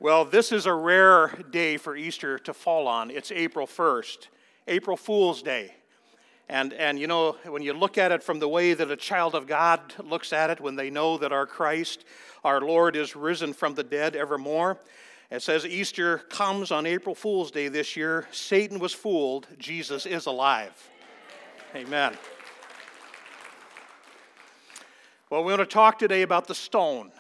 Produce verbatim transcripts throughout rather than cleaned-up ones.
Well, this is a rare day for Easter to fall on. It's April first, April Fool's Day. And, and you know, when you look at it from the way that a child of God looks at it, when they know that our Christ, our Lord, is risen from the dead evermore, it says Easter comes on April Fool's Day this year. Satan was fooled. Jesus is alive. Amen. Well, we want to talk today about the stone.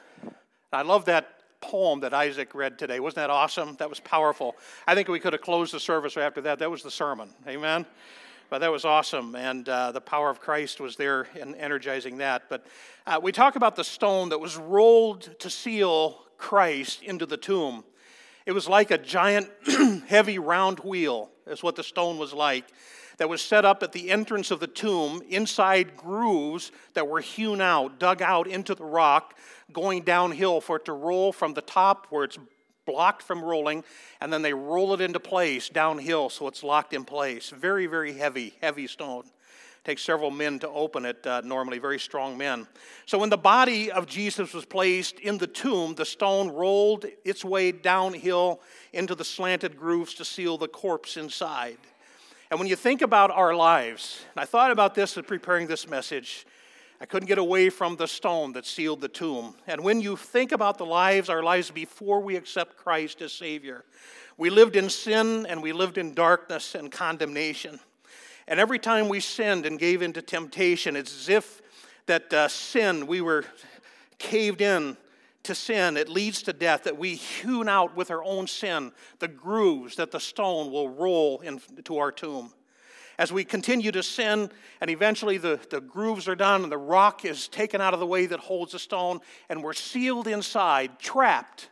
I love that poem that Isaac read today. Wasn't that awesome? That was powerful. I think we could have closed the service after that. That was the sermon. Amen? But that was awesome, and uh, the power of Christ was there in energizing that. But uh, we talk about the stone that was rolled to seal Christ into the tomb. It was like a giant, heavy, round wheel, is what the stone was like, that was set up at the entrance of the tomb inside grooves that were hewn out, dug out into the rock, going downhill for it to roll from the top where it's blocked from rolling, and then they roll it into place downhill so it's locked in place. Very, very heavy, heavy stone. Takes several men to open it uh, normally, very strong men. So when the body of Jesus was placed in the tomb, the stone rolled its way downhill into the slanted grooves to seal the corpse inside. And when you think about our lives, and I thought about this in preparing this message, I couldn't get away from the stone that sealed the tomb. And when you think about the lives, our lives before we accept Christ as Savior, we lived in sin and we lived in darkness and condemnation. And every time we sinned and gave into temptation, it's as if that uh, sin, we were caved in to sin. It leads to death, that we hewn out with our own sin the grooves that the stone will roll into our tomb. As we continue to sin, and eventually the, the grooves are done and the rock is taken out of the way that holds the stone, and we're sealed inside, trapped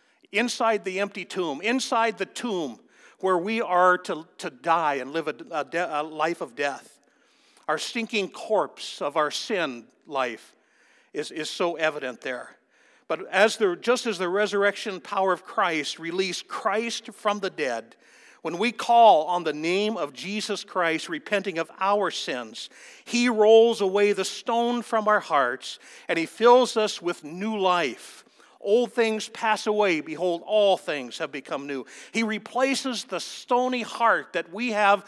inside the empty tomb, inside the tomb where we are to, to die and live a, a, de- a life of death. Our stinking corpse of our sin life is, is so evident there. But as the, just as the resurrection power of Christ released Christ from the dead, when we call on the name of Jesus Christ, repenting of our sins, He rolls away the stone from our hearts, and He fills us with new life. Old things pass away. Behold, all things have become new. He replaces the stony heart that we have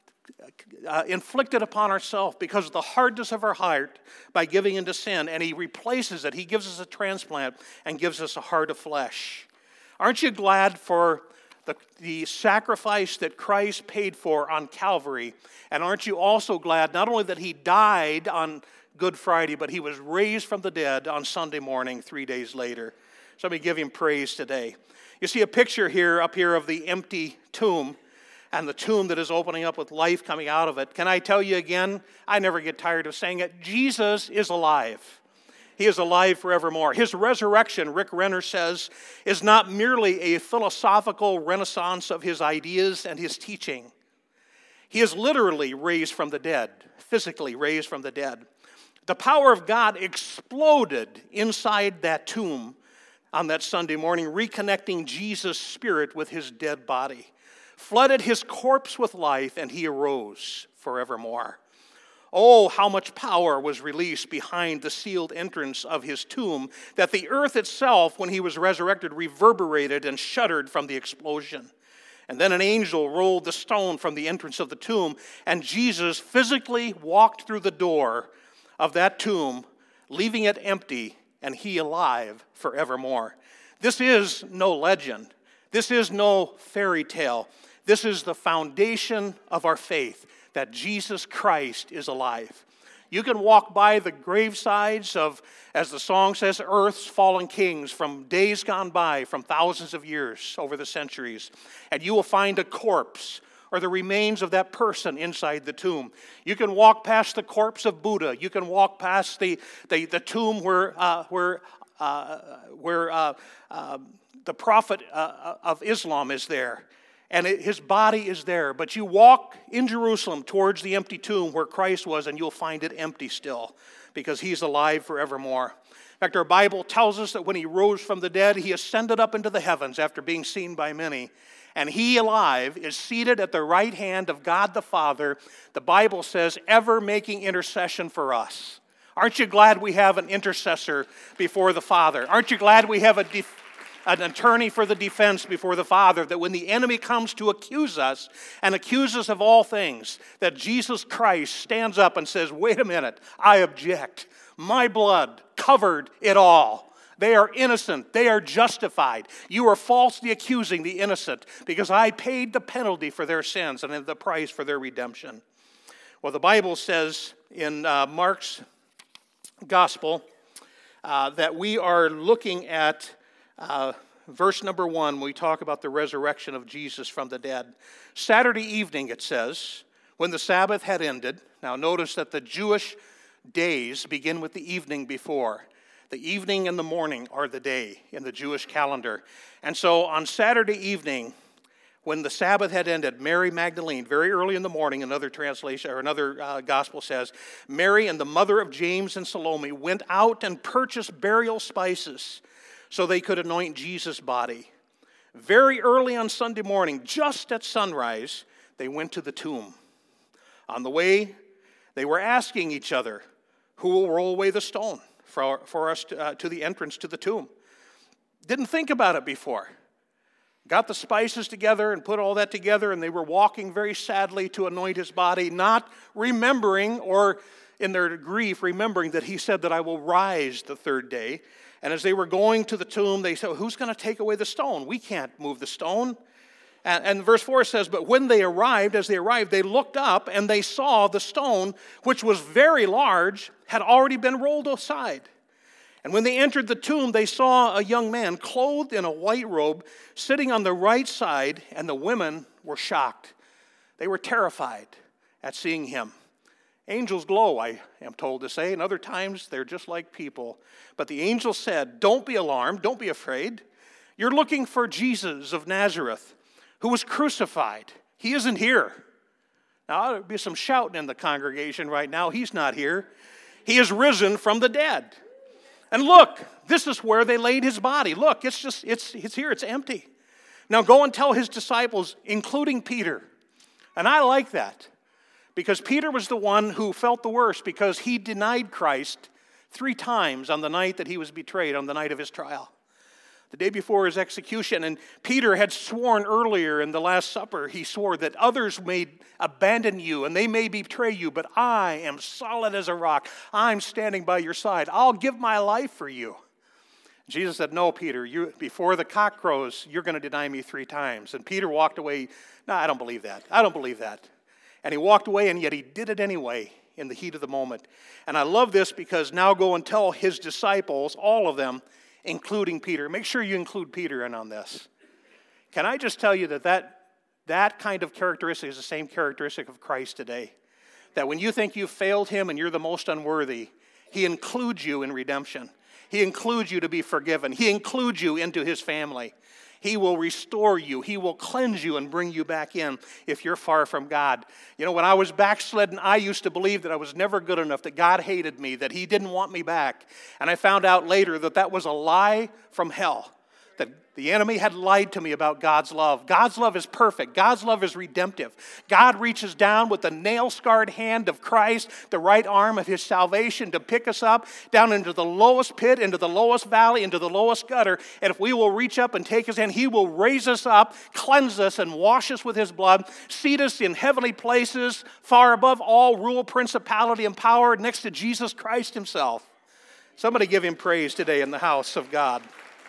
uh, inflicted upon ourselves because of the hardness of our heart by giving into sin, and He replaces it. He gives us a transplant and gives us a heart of flesh. Aren't you glad for The, the sacrifice that Christ paid for on Calvary? And aren't you also glad not only that He died on Good Friday, but He was raised from the dead on Sunday morning, three days later? Somebody give Him praise today. You see a picture here, up here, of the empty tomb, and the tomb that is opening up with life coming out of it. Can I tell you again? I never get tired of saying it. Jesus is alive. He is alive forevermore. His resurrection, Rick Renner says, is not merely a philosophical renaissance of His ideas and His teaching. He is literally raised from the dead, physically raised from the dead. The power of God exploded inside that tomb on that Sunday morning, reconnecting Jesus' spirit with His dead body, flooded His corpse with life, and He arose forevermore. Oh, how much power was released behind the sealed entrance of His tomb, that the earth itself, when He was resurrected, reverberated and shuddered from the explosion. And then an angel rolled the stone from the entrance of the tomb, and Jesus physically walked through the door of that tomb, leaving it empty, and He alive forevermore. This is no legend. This is no fairy tale. This is the foundation of our faith, that Jesus Christ is alive. You can walk by the gravesides of, as the song says, earth's fallen kings from days gone by, from thousands of years over the centuries, and you will find a corpse or the remains of that person inside the tomb. You can walk past the corpse of Buddha. You can walk past the, the, the tomb where, uh, where, uh, where uh, uh, the prophet uh, of Islam is there. And it, his body is there. But you walk in Jerusalem towards the empty tomb where Christ was, and you'll find it empty still, because He's alive forevermore. In fact, our Bible tells us that when He rose from the dead, He ascended up into the heavens after being seen by many. And He, alive, is seated at the right hand of God the Father, the Bible says, ever making intercession for us. Aren't you glad we have an intercessor before the Father? Aren't you glad we have a, def- an attorney for the defense before the Father, that when the enemy comes to accuse us and accuse us of all things, that Jesus Christ stands up and says, wait a minute, I object. My blood covered it all. They are innocent. They are justified. You are falsely accusing the innocent because I paid the penalty for their sins and the price for their redemption. Well, the Bible says in uh, Mark's Gospel uh, that we are looking at uh, verse number one when we talk about the resurrection of Jesus from the dead. Saturday evening, it says, when the Sabbath had ended. Now notice that the Jewish days begin with the evening before. The evening and the morning are the day in the Jewish calendar. And so on Saturday evening, when the Sabbath had ended, Mary Magdalene, very early in the morning, another translation or another uh, gospel says, Mary and the mother of James and Salome went out and purchased burial spices so they could anoint Jesus' body. Very early on Sunday morning, just at sunrise, they went to the tomb. On the way, they were asking each other, who will roll away the stone for, for us to, uh, to the entrance to the tomb? Didn't think about it before. Got the spices together and put all that together, and they were walking very sadly to anoint his body, not remembering, or in their grief, remembering that he said that I will rise the third day. And as they were going to the tomb, they said, who's going to take away the stone? We can't move the stone. And, and verse four says, but when they arrived, as they arrived, they looked up and they saw the stone, which was very large, had already been rolled aside. And when they entered the tomb, they saw a young man clothed in a white robe sitting on the right side, and the women were shocked. They were terrified at seeing him. Angels glow, I am told to say, and other times they're just like people. But the angel said, don't be alarmed, don't be afraid. You're looking for Jesus of Nazareth, who was crucified. He isn't here. Now, there'll be some shouting in the congregation right now. He's not here. He is risen from the dead. And look, this is where they laid his body. Look, it's just, it's, it's here, it's empty. Now go and tell his disciples, including Peter. And I like that, because Peter was the one who felt the worst, because he denied Christ three times on the night that he was betrayed, on the night of his trial. The day before his execution, and Peter had sworn earlier in the Last Supper, he swore that others may abandon you and they may betray you, but I am solid as a rock. I'm standing by your side. I'll give my life for you. Jesus said, no, Peter, you, before the cock crows, you're going to deny me three times. And Peter walked away. No, I don't believe that. I don't believe that. And he walked away, and yet he did it anyway in the heat of the moment. And I love this, because now go and tell his disciples, all of them, including Peter. Make sure you include Peter in on this. Can I just tell you that that, that kind of characteristic is the same characteristic of Christ today? That when you think you've failed him and you're the most unworthy, he includes you in redemption. He includes you to be forgiven. He includes you into his family. He will restore you. He will cleanse you and bring you back in if you're far from God. You know, when I was backslidden, I used to believe that I was never good enough, that God hated me, that he didn't want me back. And I found out later that that was a lie from hell, that the enemy had lied to me about God's love. God's love is perfect. God's love is redemptive. God reaches down with the nail-scarred hand of Christ, the right arm of his salvation, to pick us up down into the lowest pit, into the lowest valley, into the lowest gutter. And if we will reach up and take his hand, he will raise us up, cleanse us, and wash us with his blood, seat us in heavenly places, far above all rule, principality, and power, next to Jesus Christ himself. Somebody give him praise today in the house of God.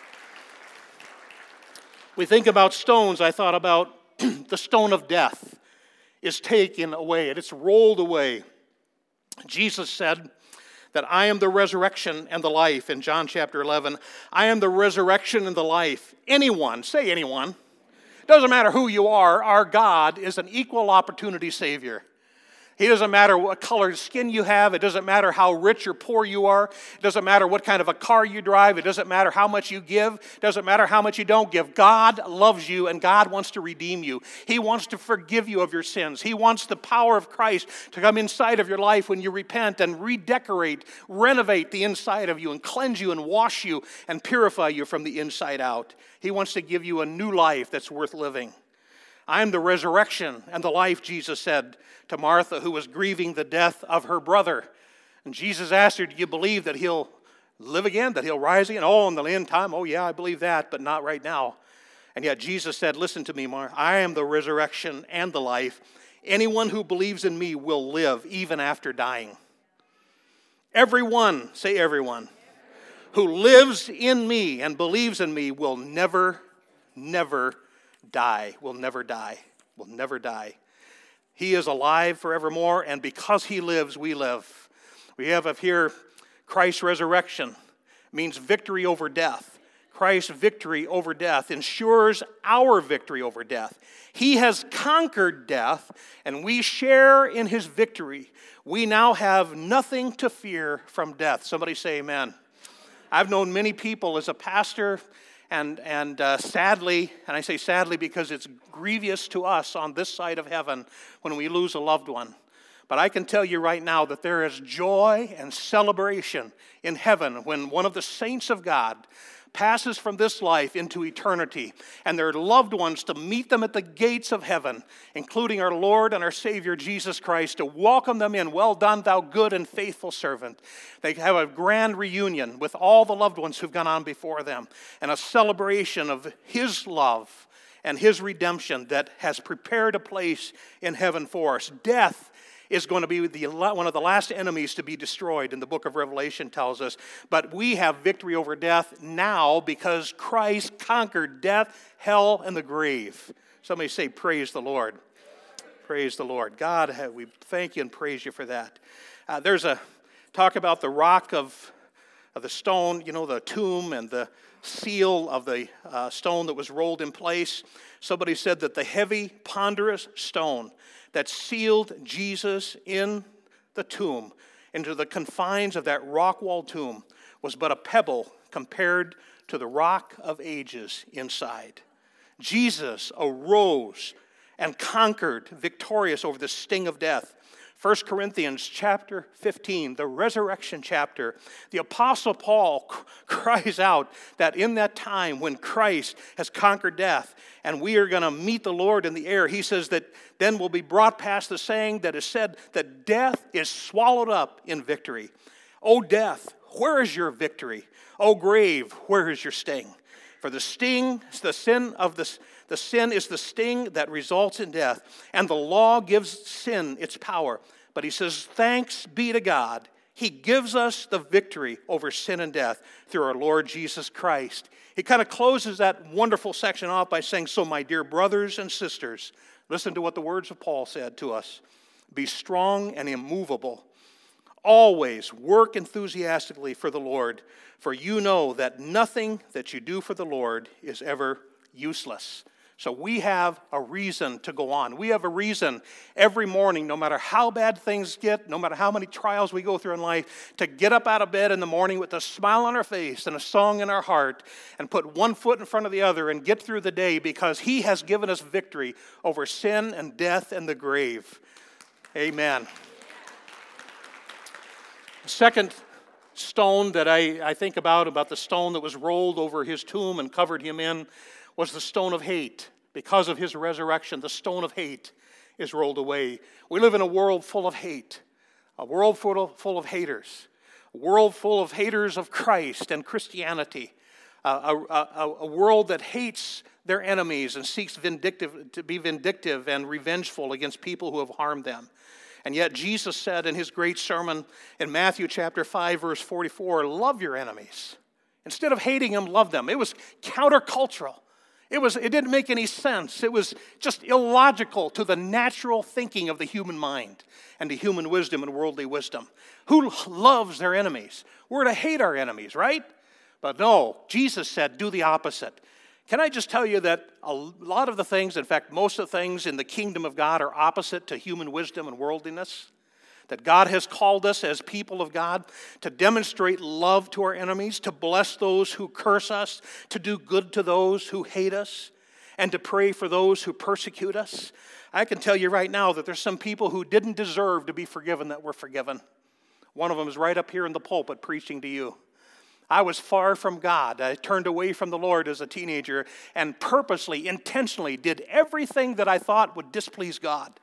We think about stones. I thought about the stone of death is taken away, and it's rolled away. Jesus said that I am the resurrection and the life in John chapter eleven. I am the resurrection and the life. Anyone, say anyone, doesn't matter who you are, our God is an equal opportunity Savior. He doesn't matter what color skin you have. It doesn't matter how rich or poor you are. It doesn't matter what kind of a car you drive. It doesn't matter how much you give. It doesn't matter how much you don't give. God loves you, and God wants to redeem you. He wants to forgive you of your sins. He wants the power of Christ to come inside of your life when you repent and redecorate, renovate the inside of you and cleanse you and wash you and purify you from the inside out. He wants to give you a new life that's worth living. I am the resurrection and the life, Jesus said to Martha, who was grieving the death of her brother. And Jesus asked her, do you believe that he'll live again, that he'll rise again. Oh, in the end time, oh yeah, I believe that, but not right now. And yet Jesus said, listen to me, Mark, I am the resurrection and the life. Anyone who believes in me will live even after dying. Everyone, say everyone, who lives in me and believes in me will never, never die, will never die, will never die. He is alive forevermore, and because he lives, we live. We have up here Christ's resurrection means victory over death. Christ's victory over death ensures our victory over death. He has conquered death, and we share in his victory. We now have nothing to fear from death. Somebody say amen. I've known many people as a pastor, and, and uh, sadly, and I say sadly because it's grievous to us on this side of heaven when we lose a loved one. But I can tell you right now that there is joy and celebration in heaven when one of the saints of God passes from this life into eternity, and their loved ones to meet them at the gates of heaven, including our Lord and our Savior Jesus Christ, to welcome them in. Well done, thou good and faithful servant. They have a grand reunion with all the loved ones who've gone on before them, and a celebration of his love and his redemption that has prepared a place in heaven for us. Death is going to be the, one of the last enemies to be destroyed, and the book of Revelation tells us. But we have victory over death now because Christ conquered death, hell, and the grave. Somebody say, praise the Lord. Praise the Lord. God, we thank you and praise you for that. Uh, there's a talk about the rock of, of the stone, you know, the tomb and the seal of the uh, stone that was rolled in place. Somebody said that the heavy, ponderous stone that sealed Jesus in the tomb, into the confines of that rock-walled tomb, was but a pebble compared to the rock of ages inside. Jesus arose and conquered, victorious over the sting of death. First Corinthians chapter fifteen, the resurrection chapter, the Apostle Paul cries out that in that time when Christ has conquered death and we are going to meet the Lord in the air, he says that then we'll be brought past the saying that is said that death is swallowed up in victory. O death, where is your victory? O grave, where is your sting? For the sting, the sin of the The sin is the sting that results in death, and the law gives sin its power. But he says, thanks be to God. He gives us the victory over sin and death through our Lord Jesus Christ. He kind of closes that wonderful section off by saying, so my dear brothers and sisters, listen to what the words of Paul said to us. Be strong and immovable. Always work enthusiastically for the Lord, for you know that nothing that you do for the Lord is ever useless. So we have a reason to go on. We have a reason every morning, no matter how bad things get, no matter how many trials we go through in life, to get up out of bed in the morning with a smile on our face and a song in our heart and put one foot in front of the other and get through the day because he has given us victory over sin and death and the grave. Amen. The second stone that I, I think about, about the stone that was rolled over his tomb and covered him in, was the stone of hate. Because of his resurrection, the stone of hate is rolled away. We live in a world full of hate, a world full of, full of haters, a world full of haters of Christ and Christianity, uh, a, a, a world that hates their enemies and seeks vindictive, to be vindictive and revengeful against people who have harmed them. And yet Jesus said in his great sermon in Matthew chapter five, verse forty-four, love your enemies. Instead of hating them, love them. It was countercultural. It was, it didn't make any sense. It was just illogical to the natural thinking of the human mind and to human wisdom and worldly wisdom. Who loves their enemies? We're to hate our enemies, right? But no, Jesus said, do the opposite. Can I just tell you that a lot of the things, in fact, most of the things in the kingdom of God are opposite to human wisdom and worldliness? That God has called us as people of God to demonstrate love to our enemies, to bless those who curse us, to do good to those who hate us, and to pray for those who persecute us. I can tell you right now that there's some people who didn't deserve to be forgiven that were forgiven. One of them is right up here in the pulpit preaching to you. I was far from God. I turned away from the Lord as a teenager and purposely, intentionally did everything that I thought would displease God.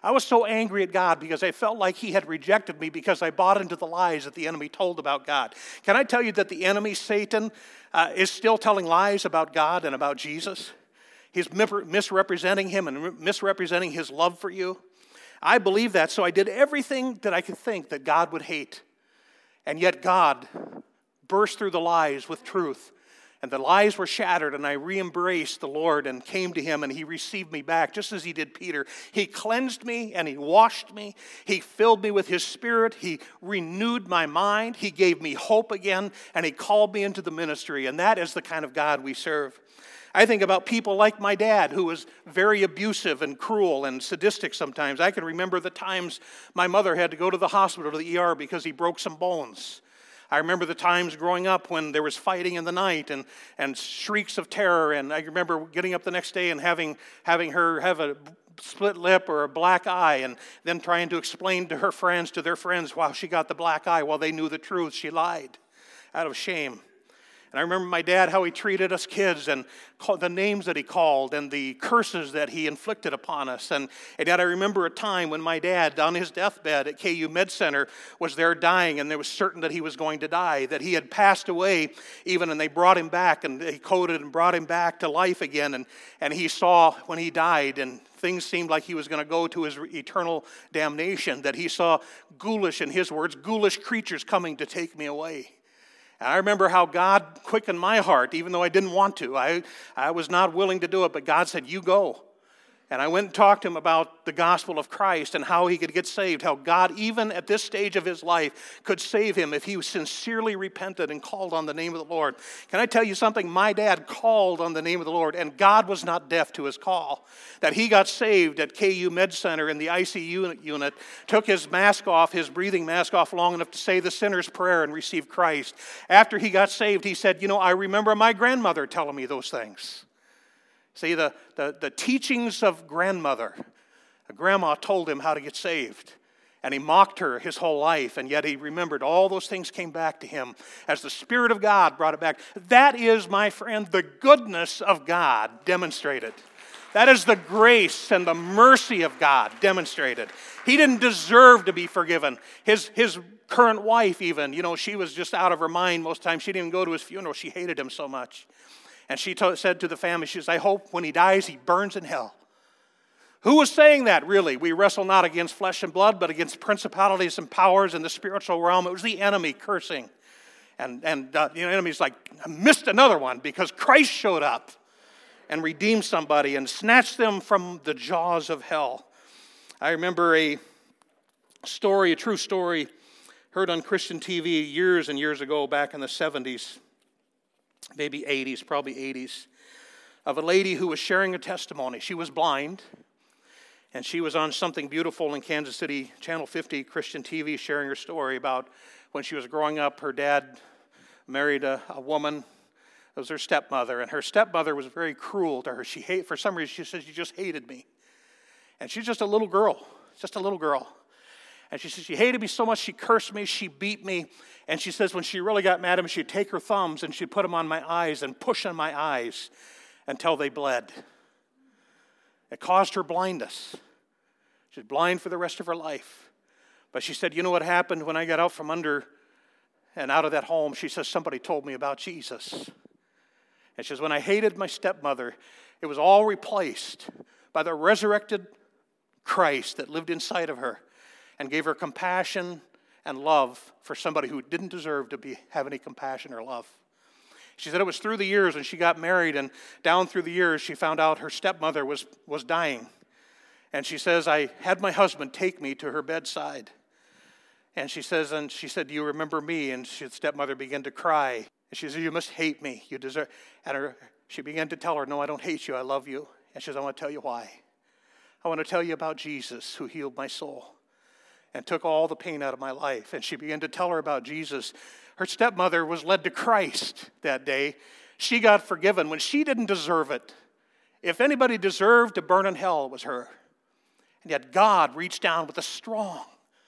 I was so angry at God because I felt like he had rejected me because I bought into the lies that the enemy told about God. Can I tell you that the enemy, Satan, uh, is still telling lies about God and about Jesus? He's misrepresenting him and misrepresenting his love for you. I believe that, so I did everything that I could think that God would hate. And yet God burst through the lies with truth. And the lies were shattered, and I re-embraced the Lord and came to him, and he received me back, just as he did Peter. He cleansed me, and he washed me. He filled me with his Spirit. He renewed my mind. He gave me hope again, and he called me into the ministry. And that is the kind of God we serve. I think about people like my dad, who was very abusive and cruel and sadistic sometimes. I can remember the times my mother had to go to the hospital, to the E R, because he broke some bones. I remember the times growing up when there was fighting in the night and, and shrieks of terror. And I remember getting up the next day and having, having her have a split lip or a black eye, and then trying to explain to her friends, to their friends, why she got the black eye while they knew the truth. She lied out of shame. And I remember my dad, how he treated us kids and the names that he called and the curses that he inflicted upon us. And, and yet I remember a time when my dad, on his deathbed at K U Med Center, was there dying, and there was certain that he was going to die, that he had passed away even, and they brought him back, and they coded and brought him back to life again. And, and he saw when he died, and things seemed like he was going to go to his eternal damnation, that he saw ghoulish, in his words, ghoulish creatures coming to take me away. And I remember how God quickened my heart, even though I didn't want to. I, I was not willing to do it, but God said, you go. And I went and talked to him about the gospel of Christ and how he could get saved, how God, even at this stage of his life, could save him if he sincerely repented and called on the name of the Lord. Can I tell you something? My dad called on the name of the Lord, and God was not deaf to his call. That he got saved at K U Med Center in the I C U unit, took his mask off, his breathing mask off long enough to say the sinner's prayer and receive Christ. After he got saved, he said, you know, I remember my grandmother telling me those things. See, the, the, the teachings of grandmother. A grandma told him how to get saved. And he mocked her his whole life, and yet he remembered all those things came back to him as the Spirit of God brought it back. That is, my friend, the goodness of God demonstrated. That is the grace and the mercy of God demonstrated. He didn't deserve to be forgiven. His, his current wife even, you know, she was just out of her mind most times. She didn't even go to his funeral. She hated him so much. And she told, said to the family, she says, I hope when he dies, he burns in hell. Who was saying that, really? We wrestle not against flesh and blood, but against principalities and powers in the spiritual realm. It was the enemy cursing. And, and uh, the enemy's like, I missed another one because Christ showed up and redeemed somebody and snatched them from the jaws of hell. I remember a story, a true story, heard on Christian T V years and years ago, back in the seventies. Maybe eighties, probably eighties, of a lady who was sharing a testimony. She was blind, and she was on Something Beautiful in Kansas City, Channel fifty, Christian T V, sharing her story about when she was growing up, her dad married a, a woman. It was her stepmother, and her stepmother was very cruel to her. She hate, for some reason, she said, she just hated me. And she's just a little girl, just a little girl. And she said she hated me so much, she cursed me, she beat me. And she says when she really got mad at me, she'd take her thumbs and she'd put them on my eyes and push on my eyes until they bled. It caused her blindness. She's blind for the rest of her life. But she said, you know what happened when I got out from under and out of that home? She says, somebody told me about Jesus. And she says, when I hated my stepmother, it was all replaced by the resurrected Christ that lived inside of her and gave her compassion and love for somebody who didn't deserve to be have any compassion or love. She said it was through the years when she got married, and down through the years she found out her stepmother was, was dying. And she says, I had my husband take me to her bedside. And she says, and she said, do you remember me? And she, the stepmother began to cry. And she said, you must hate me. You deserve. And her, she began to tell her, no, I don't hate you. I love you. And she says, I want to tell you why. I want to tell you about Jesus who healed my soul and took all the pain out of my life. And she began to tell her about Jesus. Her stepmother was led to Christ that day. She got forgiven when she didn't deserve it. If anybody deserved to burn in hell, it was her. And yet God reached down with a strong,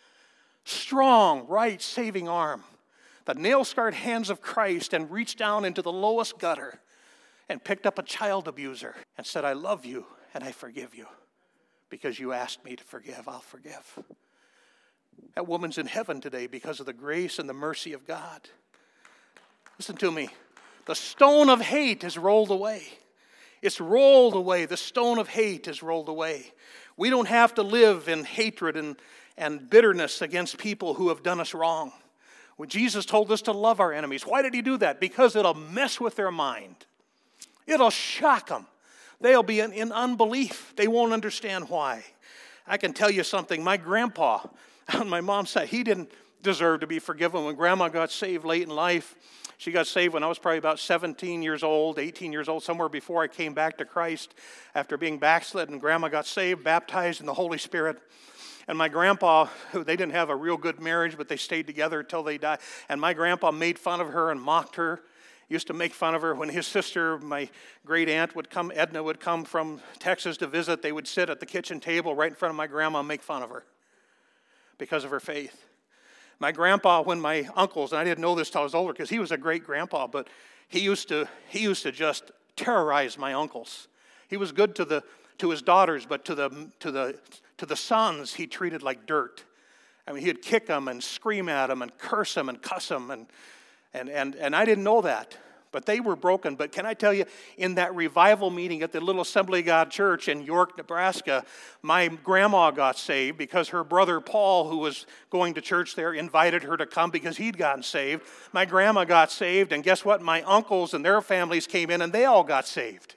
strong, right, saving arm, the nail-scarred hands of Christ, and reached down into the lowest gutter and picked up a child abuser and said, I love you and I forgive you. because you asked me to forgive, I'll forgive. That woman's in heaven today because of the grace and the mercy of God. Listen to me. The stone of hate is rolled away. It's rolled away. The stone of hate is rolled away. We don't have to live in hatred and, and bitterness against people who have done us wrong. When Jesus told us to love our enemies, why did he do that? Because it'll mess with their mind. It'll shock them. They'll be in, in unbelief. They won't understand why. I can tell you something. My grandpa on my mom's side, he didn't deserve to be forgiven. When Grandma got saved late in life, she got saved when I was probably about seventeen years old, eighteen years old, somewhere before I came back to Christ after being backslidden. Grandma got saved, baptized in the Holy Spirit. And my grandpa, who they didn't have a real good marriage, but they stayed together until they died. And my grandpa made fun of her and mocked her. Used to make fun of her. When his sister, my great aunt, would come, Edna would come from Texas to visit, they would sit at the kitchen table right in front of my grandma and make fun of her because of her faith. My grandpa, when my uncles, and I didn't know this till I was older because he was a great grandpa, but he used to he used to just terrorize my uncles. He was good to the to his daughters, but to the to the to the sons he treated like dirt. I mean, he'd kick them and scream at them and curse them and cuss them, and and and and I didn't know that. But they were broken. But can I tell you, in that revival meeting at the Little Assembly of God Church in York, Nebraska, my grandma got saved because her brother Paul, who was going to church there, invited her to come because he'd gotten saved. My grandma got saved, and guess what? My uncles and their families came in, and they all got saved.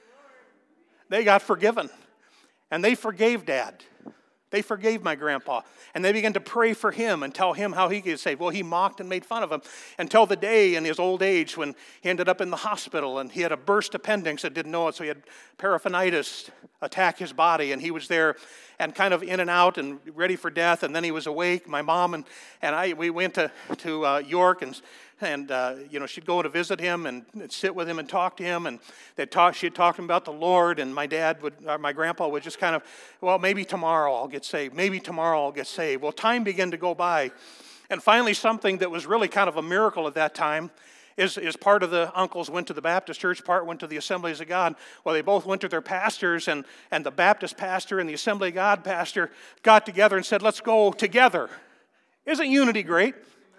They got forgiven, and they forgave Dad. They forgave my grandpa, and they began to pray for him and tell him how he could get saved. Well, he mocked and made fun of him until the day in his old age when he ended up in the hospital, and he had a burst appendix and didn't know it, so he had peritonitis attack his body, and he was there and kind of in and out and ready for death, and then he was awake. My mom and, and I, we went to, to uh, York, and And, uh, you know, she'd go to visit him and sit with him and talk to him. And they'd talk, she'd talk to him about the Lord. And my dad would, or my grandpa would just kind of, well, maybe tomorrow I'll get saved. Maybe tomorrow I'll get saved. Well, time began to go by. And finally, something that was really kind of a miracle at that time is, is part of the uncles went to the Baptist church, part went to the Assemblies of God. Well, they both went to their pastors, and, and the Baptist pastor and the Assembly of God pastor got together and said, let's go together. Isn't unity great?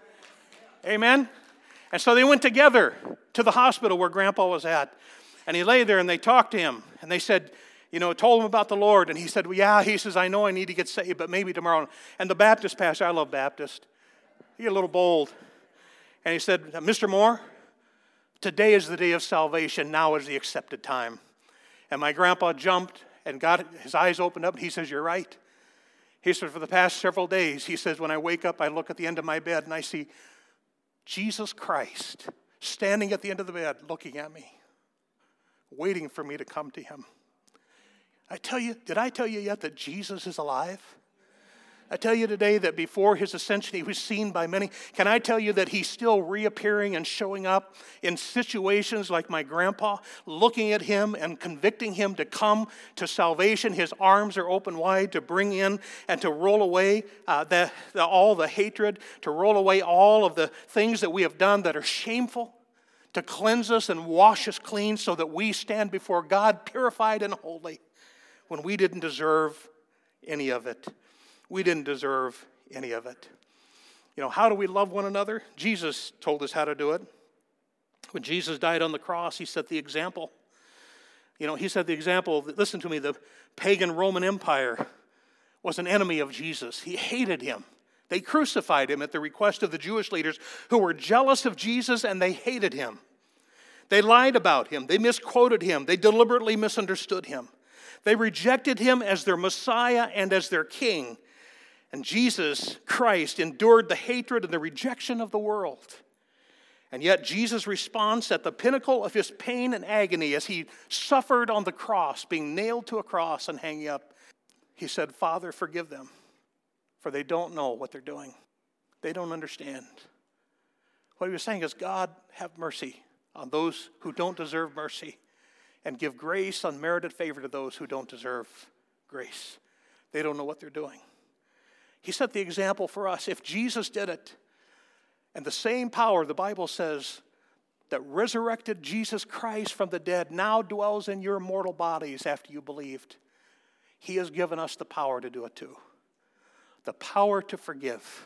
Amen? And so they went together to the hospital where Grandpa was at. And he lay there and they talked to him. And they said, you know, told him about the Lord. And he said, well, yeah, he says, I know I need to get saved, but maybe tomorrow. And the Baptist pastor, I love Baptist, he got a little bold. And he said, Mister Moore, today is the day of salvation. Now is the accepted time. And my grandpa jumped and got his eyes opened up. And he says, you're right. He said, for the past several days, he says, when I wake up, I look at the end of my bed and I see Jesus Christ standing at the end of the bed looking at me, waiting for me to come to him. I tell you, did I tell you yet that Jesus is alive? I tell you today that before his ascension, he was seen by many. Can I tell you that he's still reappearing and showing up in situations like my grandpa, looking at him and convicting him to come to salvation? His arms are open wide to bring in and to roll away uh, the, the, all the hatred, to roll away all of the things that we have done that are shameful, to cleanse us and wash us clean so that we stand before God purified and holy when we didn't deserve any of it. We didn't deserve any of it. You know, how do we love one another? Jesus told us how to do it. When Jesus died on the cross, he set the example. You know, he set the example. Listen to me, the pagan Roman Empire was an enemy of Jesus. He hated him. They crucified him at the request of the Jewish leaders who were jealous of Jesus, and they hated him. They lied about him. They misquoted him. They deliberately misunderstood him. They rejected him as their Messiah and as their king. And Jesus Christ endured the hatred and the rejection of the world. And yet Jesus' response at the pinnacle of his pain and agony as he suffered on the cross, being nailed to a cross and hanging up, he said, Father, forgive them, for they don't know what they're doing. They don't understand. What he was saying is, God, have mercy on those who don't deserve mercy, and give grace, unmerited favor to those who don't deserve grace. They don't know what they're doing. He set the example for us. If Jesus did it, and the same power, the Bible says, that resurrected Jesus Christ from the dead now dwells in your mortal bodies after you believed. He has given us the power to do it too. The power to forgive.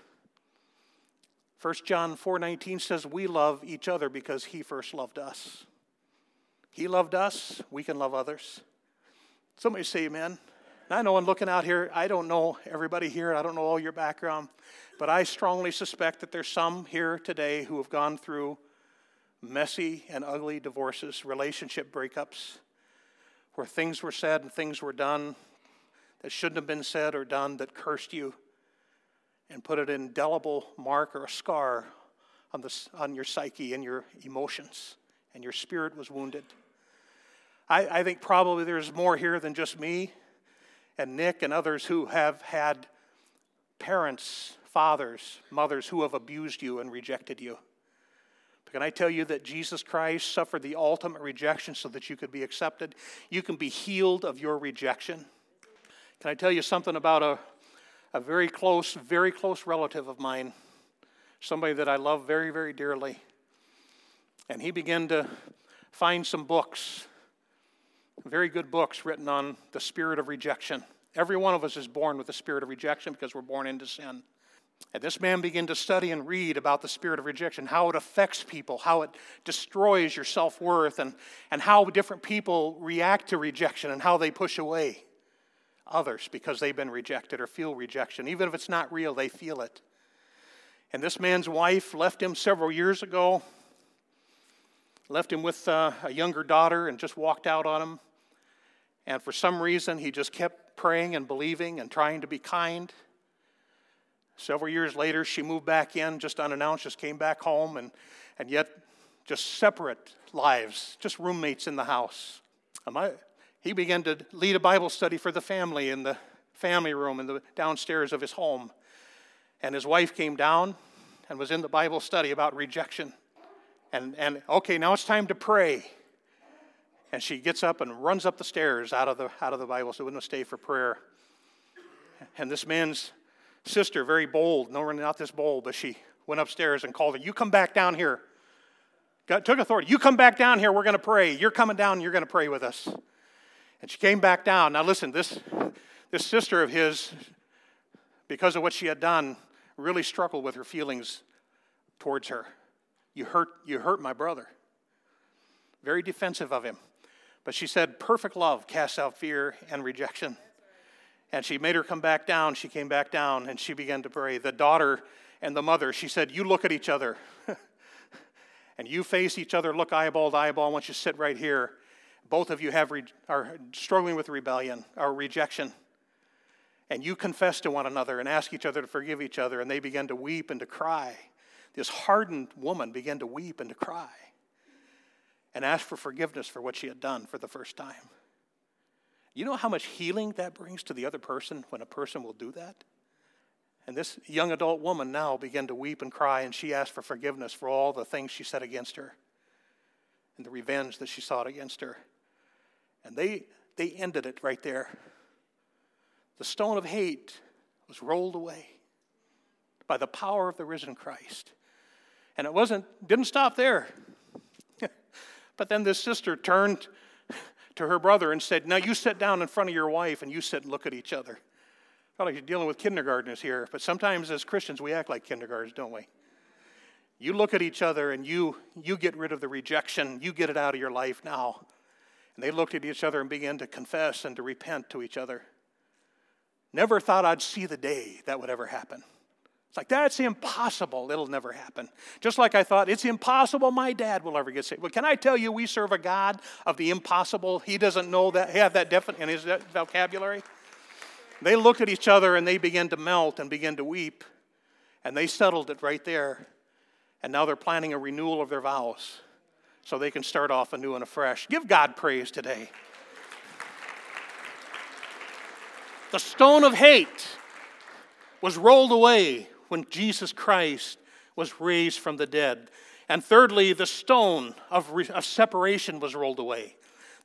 First John four nineteen says we love each other because he first loved us. He loved us, we can love others. Somebody say amen. And I know in looking out here, I don't know everybody here, I don't know all your background, but I strongly suspect that there's some here today who have gone through messy and ugly divorces, relationship breakups, where things were said and things were done that shouldn't have been said or done, that cursed you and put an indelible mark or a scar on, the, on your psyche and your emotions, and your spirit was wounded. I, I think probably there's more here than just me and Nick and others who have had parents, fathers, mothers who have abused you and rejected you. But can I tell you that Jesus Christ suffered the ultimate rejection so that you could be accepted? You can be healed of your rejection. Can I tell you something about a, a very close, very close relative of mine, somebody that I love very, very dearly. And he began to find some books, very good books written on the spirit of rejection. Every one of us is born with the spirit of rejection because we're born into sin. And this man began to study and read about the spirit of rejection, how it affects people, how it destroys your self-worth, and, and how different people react to rejection and how they push away others because they've been rejected or feel rejection. Even if it's not real, they feel it. And this man's wife left him several years ago, left him with uh, a younger daughter and just walked out on him. And for some reason, he just kept praying and believing and trying to be kind. Several years later, she moved back in, just unannounced, just came back home, and, and yet just separate lives, just roommates in the house. Um, I, he began to lead a Bible study for the family in the family room in the downstairs of his home. And his wife came down and was in the Bible study about rejection. And, and okay, now it's time to pray. And she gets up and runs up the stairs out of the out of the Bible, so wouldn't stay for prayer. And this man's sister, very bold, no, not this bold, but she went upstairs and called her, "You come back down here." God took authority. "You come back down here, we're going to pray. You're coming down and you're going to pray with us." And she came back down. Now listen, this, this sister of his, because of what she had done, really struggled with her feelings towards her. You hurt, you hurt my brother. Very defensive of him. But she said, perfect love casts out fear and rejection. And she made her come back down. She came back down and she began to pray. The daughter and the mother, she said, you look at each other. And you face each other, look eyeball to eyeball. I want you to sit right here. Both of you have re- are struggling with rebellion or rejection. And you confess to one another and ask each other to forgive each other. And they began to weep and to cry. This hardened woman began to weep and to cry and ask for forgiveness for what she had done for the first time. You know how much healing that brings to the other person when a person will do that? And this young adult woman now began to weep and cry, and she asked for forgiveness for all the things she said against her and the revenge that she sought against her. And they, they ended it right there. The stone of hate was rolled away by the power of the risen Christ. And it wasn't, didn't stop there. But then this sister turned to her brother and said, now you sit down in front of your wife and you sit and look at each other. Felt like you're dealing with kindergartners here, but sometimes as Christians we act like kindergartners, don't we? You look at each other and you you get rid of the rejection. You get it out of your life now. And they looked at each other and began to confess and to repent to each other. Never thought I'd see the day that would ever happen. It's like, that's impossible. It'll never happen. Just like I thought, it's impossible my dad will ever get saved. Well, can I tell you, we serve a God of the impossible. He doesn't know that, have that definite in his vocabulary. They looked at each other and they began to melt and began to weep. And they settled it right there. And now they're planning a renewal of their vows so they can start off anew and afresh. Give God praise today. The stone of hate was rolled away when Jesus Christ was raised from the dead. And thirdly, the stone of, re- of separation was rolled away.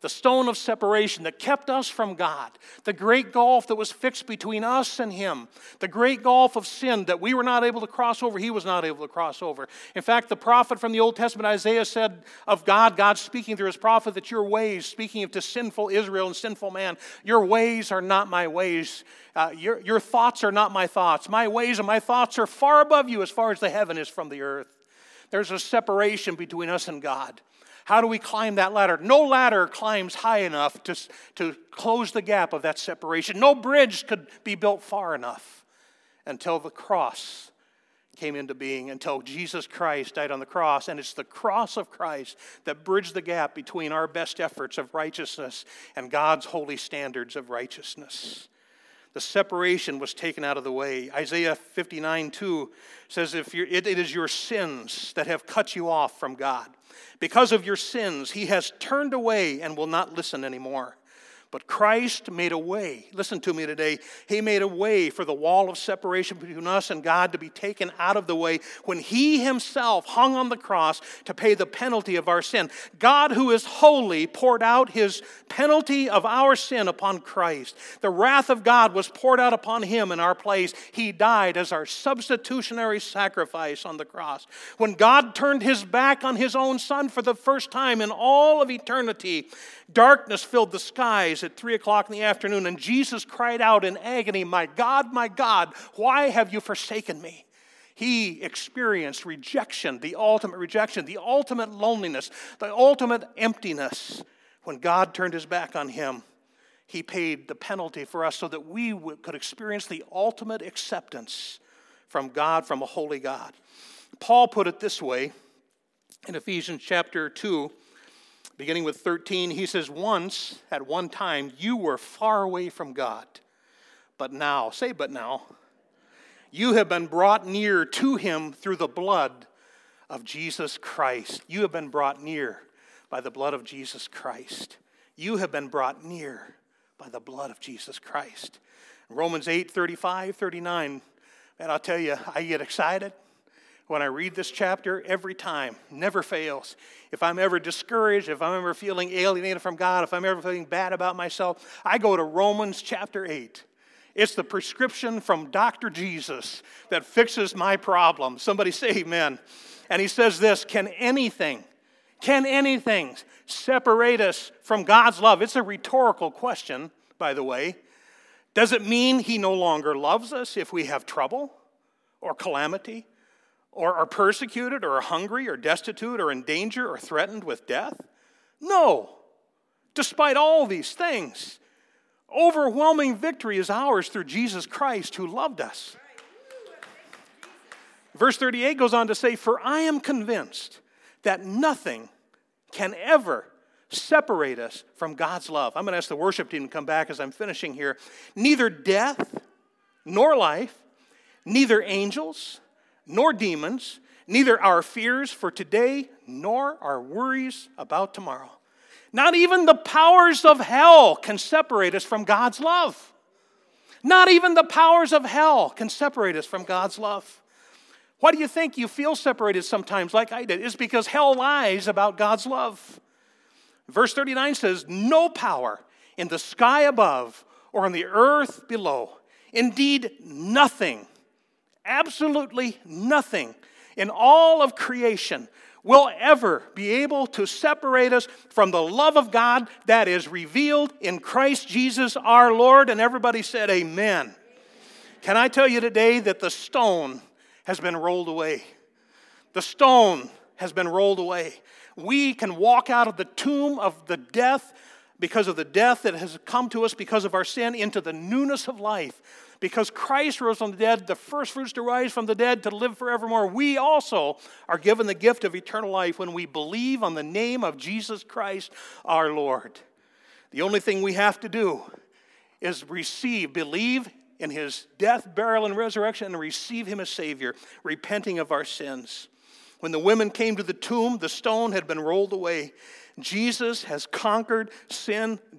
The stone of separation that kept us from God. The great gulf that was fixed between us and him. The great gulf of sin that we were not able to cross over, he was not able to cross over. In fact, the prophet from the Old Testament, Isaiah, said of God, God speaking through his prophet, that your ways, speaking of to sinful Israel and sinful man, your ways are not my ways. Uh, your, your thoughts are not my thoughts. My ways and my thoughts are far above you as far as the heaven is from the earth. There's a separation between us and God. How do we climb that ladder? No ladder climbs high enough to, to close the gap of that separation. No bridge could be built far enough until the cross came into being, until Jesus Christ died on the cross. And it's the cross of Christ that bridged the gap between our best efforts of righteousness and God's holy standards of righteousness. The separation was taken out of the way. Isaiah fifty-nine two says, "If you're, it, it is your sins that have cut you off from God. Because of your sins, he has turned away and will not listen anymore. But Christ made a way." Listen to me today. He made a way for the wall of separation between us and God to be taken out of the way when he himself hung on the cross to pay the penalty of our sin. God, who is holy, poured out his penalty of our sin upon Christ. The wrath of God was poured out upon him in our place. He died as our substitutionary sacrifice on the cross. When God turned his back on his own Son for the first time in all of eternity, darkness filled the skies at three o'clock in the afternoon, and Jesus cried out in agony, "My God, my God, why have you forsaken me?" He experienced rejection, the ultimate rejection, the ultimate loneliness, the ultimate emptiness. When God turned his back on him, he paid the penalty for us so that we could experience the ultimate acceptance from God, from a holy God. Paul put it this way in Ephesians chapter two, beginning with thirteen, he says, "Once, at one time, you were far away from God. But now," say but now, "you have been brought near to him through the blood of Jesus Christ." You have been brought near by the blood of Jesus Christ. You have been brought near by the blood of Jesus Christ. Romans eight, thirty-five, thirty-nine, and I'll tell you, I get excited when I read this chapter every time. Never fails. If I'm ever discouraged, if I'm ever feeling alienated from God, if I'm ever feeling bad about myself, I go to Romans chapter eight. It's the prescription from Doctor Jesus that fixes my problem. Somebody say amen. And he says this, can anything, can anything separate us from God's love? It's a rhetorical question, by the way. Does it mean he no longer loves us if we have trouble or calamity, or are persecuted, or are hungry, or destitute, or in danger, or threatened with death? No. Despite all these things, overwhelming victory is ours through Jesus Christ who loved us. Verse thirty-eight goes on to say, "For I am convinced that nothing can ever separate us from God's love." I'm going to ask the worship team to come back as I'm finishing here. "Neither death, nor life, neither angels, nor demons, neither our fears for today, nor our worries about tomorrow. Not even the powers of hell can separate us from God's love." Not even the powers of hell can separate us from God's love. Why do you think you feel separated sometimes like I did? It's because hell lies about God's love. Verse thirty-nine says, "No power in the sky above or on the earth below. Indeed, nothing, absolutely nothing in all of creation will ever be able to separate us from the love of God that is revealed in Christ Jesus our Lord." And everybody said amen. Can I tell you today that the stone has been rolled away? The stone has been rolled away. We can walk out of the tomb of the death because of the death that has come to us because of our sin into the newness of life. Because Christ rose from the dead, the first fruits to rise from the dead to live forevermore, we also are given the gift of eternal life when we believe on the name of Jesus Christ our Lord. The only thing we have to do is receive, believe in his death, burial, and resurrection, and receive him as Savior, repenting of our sins. When the women came to the tomb, the stone had been rolled away. Jesus has conquered sin,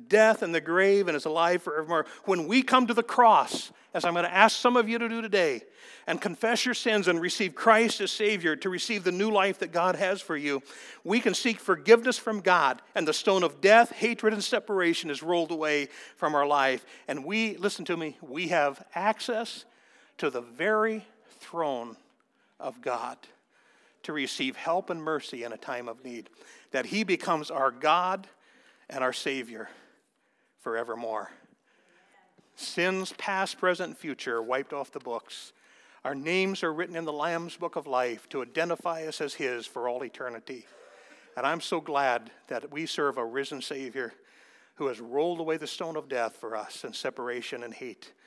death and the grave and is alive forevermore. When we come to the cross, as I'm going to ask some of you to do today, and confess your sins and receive Christ as Savior to receive the new life that God has for you, we can seek forgiveness from God, and the stone of death, hatred, and separation is rolled away from our life. And we, listen to me, we have access to the very throne of God to receive help and mercy in a time of need, that he becomes our God and our Savior forevermore. Sins past, present, and future are wiped off the books. Our names are written in the Lamb's Book of Life to identify us as his for all eternity. And I'm so glad that we serve a risen Savior who has rolled away the stone of death for us and separation and hate.